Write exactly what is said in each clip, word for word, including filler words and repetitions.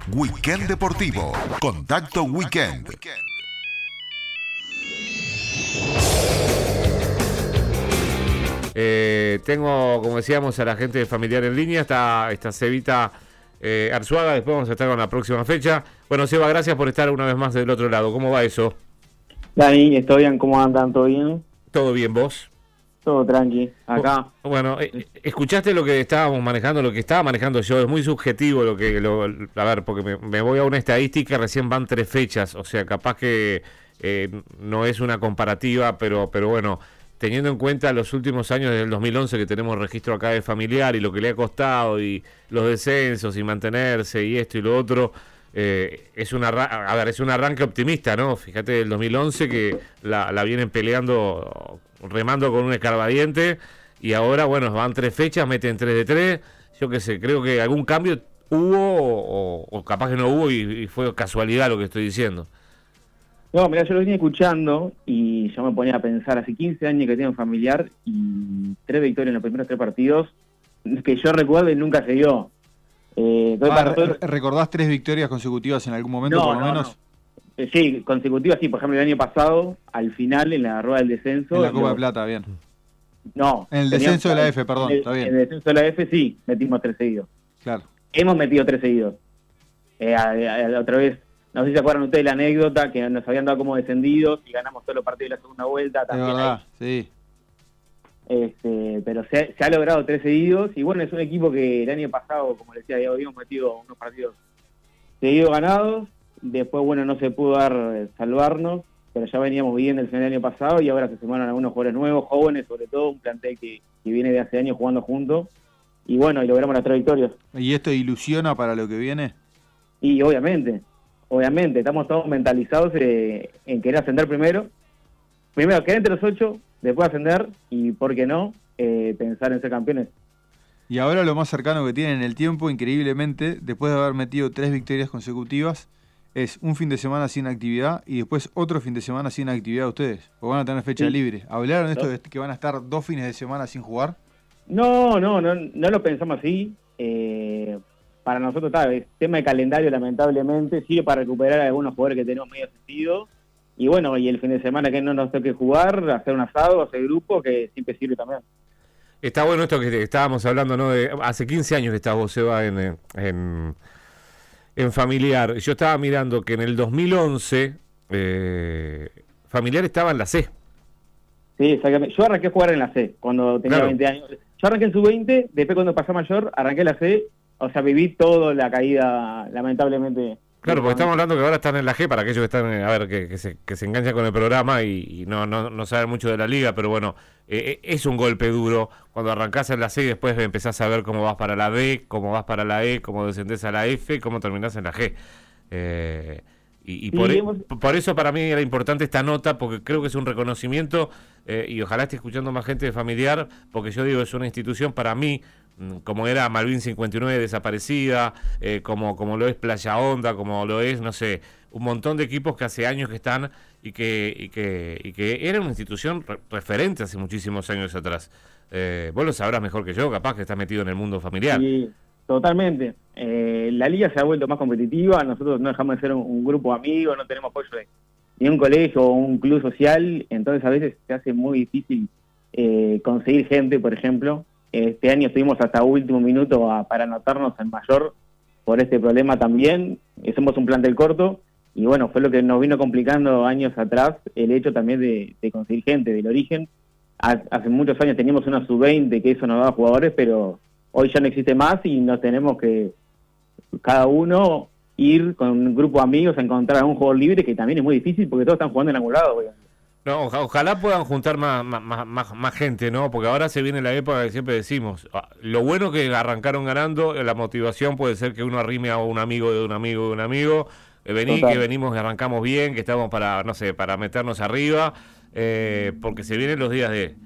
Weekend Deportivo. Contacto Weekend. Eh, tengo, como decíamos, a la gente de Familiar en línea. Está, está Cevita eh, Arzuaga. Después vamos a estar con la próxima fecha. Bueno, Seba, gracias por estar una vez más del otro lado. ¿Cómo va eso? Dani, ¿estoy bien? ¿Cómo andan? ¿Todo bien? ¿Todo bien, vos? Todo tranqui, acá. Bueno, eh, escuchaste lo que estábamos manejando, lo que estaba manejando yo. Es muy subjetivo lo que... Lo, a ver, porque me, me voy a una estadística, recién van tres fechas. O sea, capaz que eh, no es una comparativa, pero, pero bueno... Teniendo en cuenta los últimos años desde el dos mil once que tenemos registro acá de Familiar y lo que le ha costado y los descensos y mantenerse y esto y lo otro, eh, es una a ver, es un arranque optimista, ¿no? Fíjate, del dos mil once que la, la vienen peleando, remando con un escarbadiente y ahora, bueno, van tres fechas, meten tres de tres. Yo qué sé, creo que algún cambio hubo o, o capaz que no hubo y, y fue casualidad lo que estoy diciendo. No, mira, yo lo venía escuchando y yo me ponía a pensar, hace quince años que tengo Familiar y tres victorias en los primeros tres partidos, que yo recuerdo y nunca se dio. Eh, ah, para todo... ¿Recordás tres victorias consecutivas en algún momento, no, por lo no, menos? No. Eh, sí, consecutivas, sí. Por ejemplo, el año pasado, al final, en la rueda del descenso... En la Copa lo... de Plata, bien. No. En el descenso de la F, perdón, el, está bien. En el descenso de la F, sí, metimos tres seguidos. Claro. Hemos metido tres seguidos. Eh, a, a, a, otra vez... No sé si se acuerdan ustedes de la anécdota que nos habían dado como descendidos y ganamos todos los partidos de la segunda vuelta. También es verdad, ahí. sí. Este, pero se ha, se ha logrado tres seguidos y bueno, es un equipo que el año pasado, como decía, ya habíamos metido unos partidos seguidos ganados. Después, bueno, no se pudo dar eh, salvarnos, pero ya veníamos bien el final del año pasado y ahora se sumaron algunos jugadores nuevos, jóvenes, sobre todo, un plantel que, que viene de hace años jugando juntos. Y bueno, y logramos las tres victorias. ¿Y esto ilusiona para lo que viene? Y obviamente. Obviamente, estamos todos mentalizados eh, en querer ascender primero. Primero, quedar entre los ocho, después ascender y, ¿por qué no?, eh, pensar en ser campeones. Y ahora lo más cercano que tienen en el tiempo, increíblemente, después de haber metido tres victorias consecutivas, es un fin de semana sin actividad y después otro fin de semana sin actividad ustedes, porque van a tener fecha sí. libre. ¿Hablaron de esto ¿No? de que van a estar dos fines de semana sin jugar? No, no, no, no lo pensamos así. Eh... Para nosotros está, es tema de calendario, lamentablemente, sirve para recuperar a algunos jugadores que tenemos medio sentido. Y bueno, y el fin de semana que no nos toque jugar, hacer un asado, hacer grupo, que siempre sirve también. Está bueno esto que estábamos hablando, ¿no? De, hace quince años que estás vos, Seba, en, en, en Familiar. Yo estaba mirando que en el dos mil once eh, Familiar estaba en la C. Sí, exactamente. Yo arranqué a jugar en la C cuando tenía claro. veinte años. Yo arranqué en sub veinte, después cuando pasé a mayor, arranqué en la C. O sea, viví toda la caída, lamentablemente. Claro, porque estamos hablando que ahora están en la G, para aquellos que están, a ver, que, que, se, que se enganchan con el programa y, y no, no, no saben mucho de la liga, pero bueno, eh, es un golpe duro cuando arrancás en la C y después empezás a ver cómo vas para la D, cómo vas para la E, cómo descendés a la F, cómo terminás en la G. Eh, y y sí, por, hemos... por eso para mí era importante esta nota, porque creo que es un reconocimiento, eh, y ojalá esté escuchando más gente de Familiar, porque yo digo, es una institución para mí, como era Malvin cincuenta y nueve desaparecida, eh, como, como lo es Playa Honda, como lo es, no sé, un montón de equipos que hace años que están y que y que, y que era una institución re- referente hace muchísimos años atrás. Eh, vos lo sabrás mejor que yo, capaz que estás metido en el mundo familiar. Sí, totalmente. Eh, la liga se ha vuelto más competitiva, nosotros no dejamos de ser un, un grupo de amigos, no tenemos apoyo de ni un colegio o un club social, entonces a veces se hace muy difícil eh, conseguir gente, por ejemplo. Este año estuvimos hasta último minuto a, para anotarnos en mayor por este problema también. Somos un plantel corto y bueno, fue lo que nos vino complicando años atrás el hecho también de, de conseguir gente del origen. Hace muchos años teníamos una sub veinte que eso nos daba jugadores, pero hoy ya no existe más y nos tenemos que cada uno ir con un grupo de amigos a encontrar a un jugador libre, que también es muy difícil porque todos están jugando en algún lado, obviamente. No, oja- ojalá puedan juntar más, más, más, más- más gente, ¿no? Porque ahora se viene la época que siempre decimos, ah, lo bueno que arrancaron ganando, eh, la motivación puede ser que uno arrime a un amigo de un amigo de un amigo, eh, vení, Total. que venimos y arrancamos bien, que estamos para, no sé, para meternos arriba, eh, porque se vienen los días de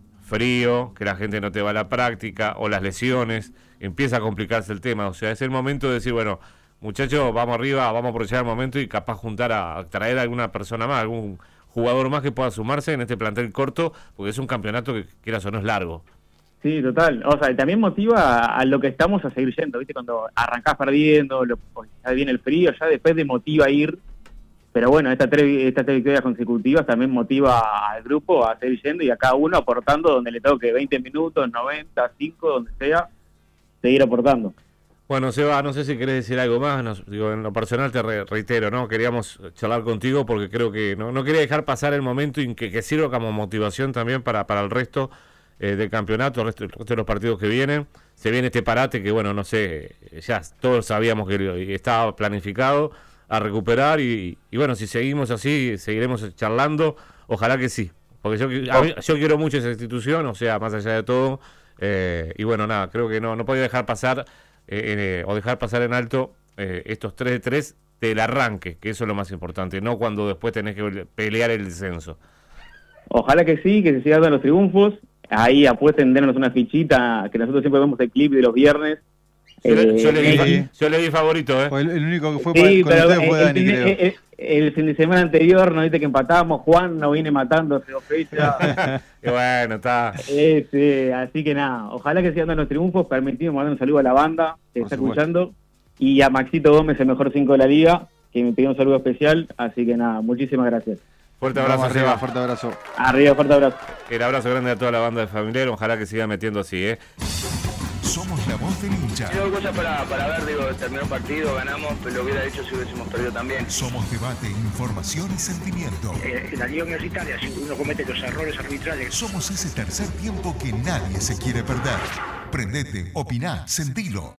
frío, que la gente no te va a la práctica, o las lesiones, empieza a complicarse el tema, o sea, es el momento de decir, bueno, muchachos, vamos arriba, vamos a aprovechar el momento y capaz juntar a, a traer a alguna persona más, algún jugador más que pueda sumarse en este plantel corto, porque es un campeonato que, quieras o no, es largo. Sí, total. O sea, también motiva a, a lo que estamos a seguir yendo, ¿viste? Cuando arrancás perdiendo, lo, ya viene el frío, ya después de motiva a ir, pero bueno, estas tres, estas tres victorias consecutivas también motiva al grupo a seguir yendo y a cada uno aportando donde le toque, veinte minutos, noventa, cinco, donde sea, seguir aportando. Bueno, Seba, no sé si querés decir algo más, nos, digo, en lo personal te re, reitero, ¿no? Queríamos charlar contigo porque creo que no, no quería dejar pasar el momento y que, que sirva como motivación también para, para el resto eh, del campeonato, el resto, el resto de los partidos que vienen. Se viene este parate que, bueno, no sé, ya todos sabíamos que estaba planificado a recuperar y, y bueno, si seguimos así, seguiremos charlando, ojalá que sí, porque yo, a mí, yo quiero mucho esa institución, o sea, más allá de todo, eh, y bueno, nada, creo que no, no podía dejar pasar eh, eh, o dejar pasar en alto eh, estos tres de tres del arranque, que eso es lo más importante, no cuando después tenés que pelear el descenso. Ojalá que sí, que se sigan dando los triunfos, ahí apuesten, denos una fichita, que nosotros siempre vemos el clip de los viernes. Yo, eh, le, yo, le, di, eh, yo le di favorito, ¿eh? El, el único que fue sí, para, con ustedes fue el, Dani, el, creo. el, el, el fin de semana anterior, ¿no viste que empatábamos? Juan nos viene matando hace dos fechas. Y bueno, está. Eh, sí, así que nada, ojalá que sigan dando los triunfos, permitimos mandar un saludo a la banda que Por está supuesto. escuchando, y a Maxito Gómez, el mejor cinco de la liga, que me pidió un saludo especial, así que nada, muchísimas gracias. Fuerte abrazo, Vamos arriba, Seba. fuerte abrazo. Arriba, fuerte abrazo. El abrazo grande a toda la banda de Familiar, ojalá que siga metiendo así, ¿eh? Somos la voz del hincha. Hay dos cosas para, para ver, digo, terminó el partido, ganamos, pero lo hubiera dicho si hubiésemos perdido también. Somos debate, información y sentimiento. Eh, en la Liga Universitaria, si uno comete los errores arbitrales. Somos ese tercer tiempo que nadie se quiere perder. Prendete, opiná, sentilo.